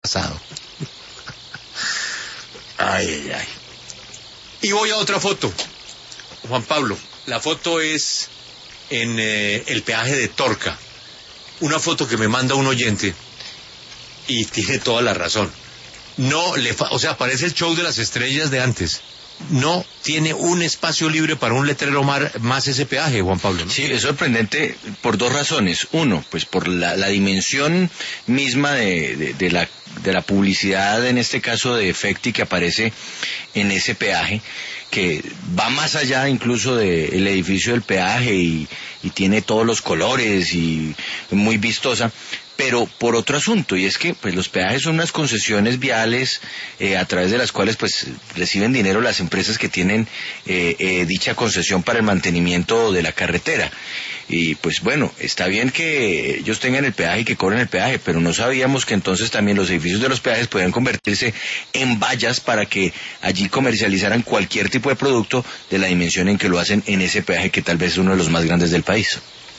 pasado. Ay, ay, ay. Y voy a otra foto. Juan Pablo, la foto es en el peaje de Torca. Una foto que me manda un oyente y tiene toda la razón. No le o sea, parece el show de las estrellas de antes. No tiene un espacio libre para un letrero más ese peaje, Juan Pablo, ¿no? Sí, es sorprendente por dos razones. Uno, pues por la dimensión misma de la publicidad, en este caso de Efecti, que aparece en ese peaje, que va más allá incluso del edificio del peaje y tiene todos los colores y muy vistosa. Pero por otro asunto, y es que pues los peajes son unas concesiones viales a través de las cuales pues reciben dinero las empresas que tienen dicha concesión para el mantenimiento de la carretera. Y pues bueno, está bien que ellos tengan el peaje y que cobren el peaje, pero no sabíamos que entonces también los edificios de los peajes podían convertirse en vallas para que allí comercializaran cualquier tipo de producto de la dimensión en que lo hacen en ese peaje, que tal vez es uno de los más grandes del país.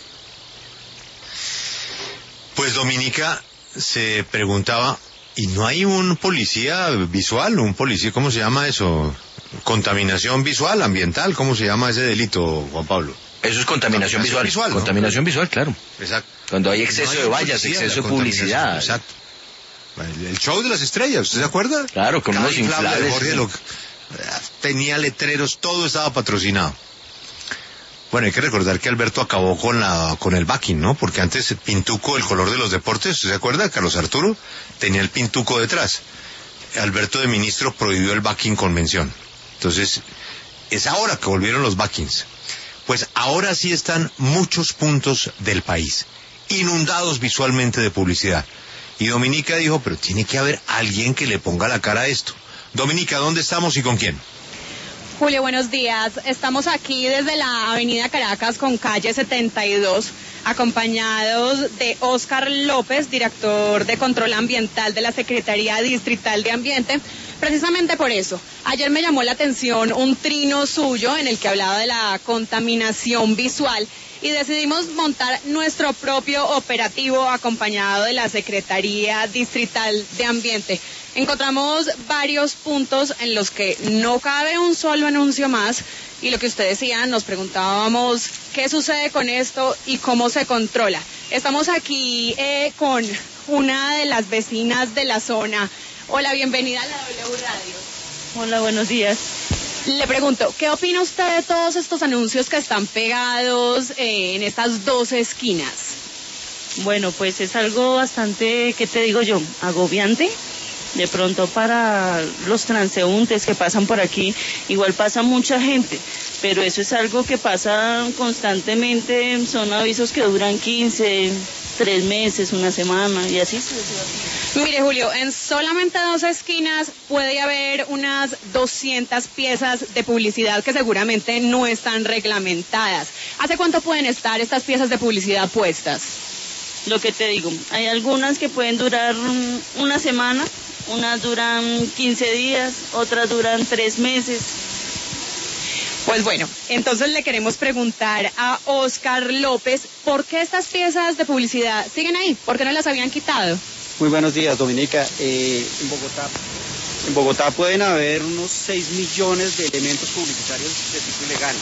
Pues Dominica se preguntaba, ¿y no hay un policía visual? ¿Un policía, cómo se llama eso? Contaminación visual, ambiental, ¿cómo se llama ese delito, Juan Pablo? Eso es contaminación visual, ¿no? Contaminación visual, claro. Exacto. Cuando hay exceso de vallas, exceso de publicidad. Exacto. El show de las estrellas, ¿usted se acuerda? Claro, con unos inflables. Tenía letreros, todo estaba patrocinado. Bueno, hay que recordar que Alberto acabó con el backing, ¿no? Porque antes el pintuco, el color de los deportes, ¿se acuerda? Carlos Arturo tenía el pintuco detrás. Alberto de ministro prohibió el backing con mención. Entonces, es ahora que volvieron los backings. Pues ahora sí están muchos puntos del país inundados visualmente de publicidad. Y Dominica dijo, pero tiene que haber alguien que le ponga la cara a esto. Dominica, ¿dónde estamos y con quién? Julio, buenos días. Estamos aquí desde la avenida Caracas con calle 72, acompañados de Óscar López, director de Control Ambiental de la Secretaría Distrital de Ambiente. Precisamente por eso, ayer me llamó la atención un trino suyo en el que hablaba de la contaminación visual y decidimos montar nuestro propio operativo acompañado de la Secretaría Distrital de Ambiente. Encontramos varios puntos en los que no cabe un solo anuncio más y lo que usted decía, nos preguntábamos qué sucede con esto y cómo se controla. Estamos aquí con una de las vecinas de la zona. Hola, bienvenida a la W Radio. Hola, buenos días. Le pregunto, ¿qué opina usted de todos estos anuncios que están pegados en estas dos esquinas? Bueno, pues es algo bastante, ¿qué te digo yo? Agobiante. De pronto para los transeúntes que pasan por aquí, igual pasa mucha gente, pero eso es algo que pasa constantemente, son avisos que duran 15, 3 meses, una semana y así sucesivamente. Mire, Julio, en solamente dos esquinas puede haber unas 200 piezas de publicidad que seguramente no están reglamentadas. ¿Hace cuánto pueden estar estas piezas de publicidad puestas? Lo que te digo, hay algunas que pueden durar una semana, unas duran 15 días, otras duran 3 meses. Pues bueno, entonces le queremos preguntar a Óscar López, ¿por qué estas piezas de publicidad siguen ahí? ¿Por qué no las habían quitado? Muy buenos días, Dominica. En Bogotá pueden haber unos 6 millones de elementos publicitarios de tipo ilegal.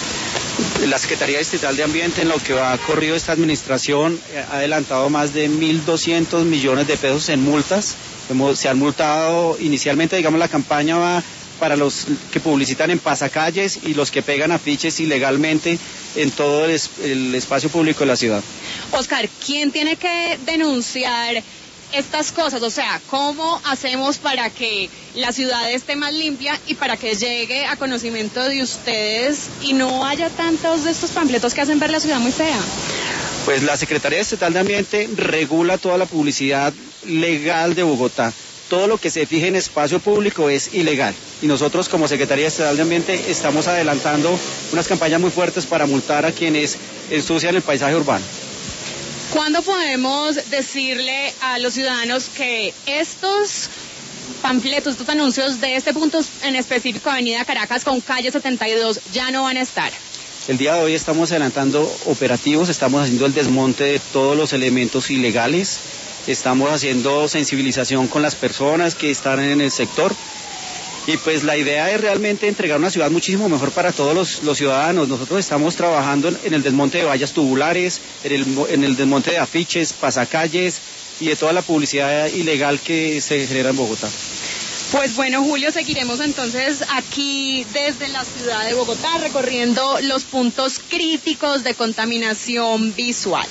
La Secretaría Distrital de Ambiente, en lo que ha corrido esta administración, ha adelantado más de 1.200 millones de pesos en multas. Se han multado inicialmente, digamos, la campaña va para los que publicitan en pasacalles y los que pegan afiches ilegalmente en todo el espacio público de la ciudad. Óscar, ¿quién tiene que denunciar estas cosas? O sea, ¿cómo hacemos para que la ciudad esté más limpia y para que llegue a conocimiento de ustedes y no haya tantos de estos panfletos que hacen ver la ciudad muy fea? Pues la Secretaría Estatal de Ambiente regula toda la publicidad legal de Bogotá. Todo lo que se fije en espacio público es ilegal. Y nosotros como Secretaría Estatal de Ambiente estamos adelantando unas campañas muy fuertes para multar a quienes ensucian el paisaje urbano. ¿Cuándo podemos decirle a los ciudadanos que estos panfletos, estos anuncios de este punto en específico, Avenida Caracas con calle 72, ya no van a estar? El día de hoy estamos adelantando operativos, estamos haciendo el desmonte de todos los elementos ilegales. estamos haciendo sensibilización con las personas que están en el sector. Y pues la idea es realmente entregar una ciudad muchísimo mejor para todos los ciudadanos. Nosotros estamos trabajando en el desmonte de vallas tubulares, en el desmonte de afiches, pasacalles y de toda la publicidad ilegal que se genera en Bogotá. Pues bueno, Julio, seguiremos entonces aquí desde la ciudad de Bogotá recorriendo los puntos críticos de contaminación visual.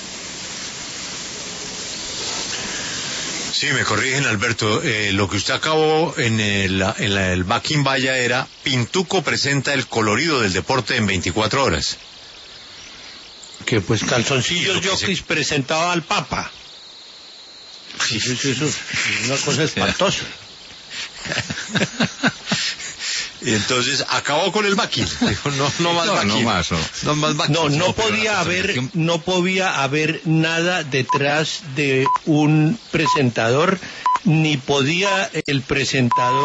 Sí, me corrigen, Alberto. Lo que usted acabó en el Backing Valla era: Pintuco presenta el colorido del deporte en 24 horas. Que pues Calzoncillos Jockeys presentaba al Papa. Eso es una cosa espantosa. Y entonces acabó con el backing. Dijo, no más backing. No podía haber nada detrás de un presentador, ni podía el presentador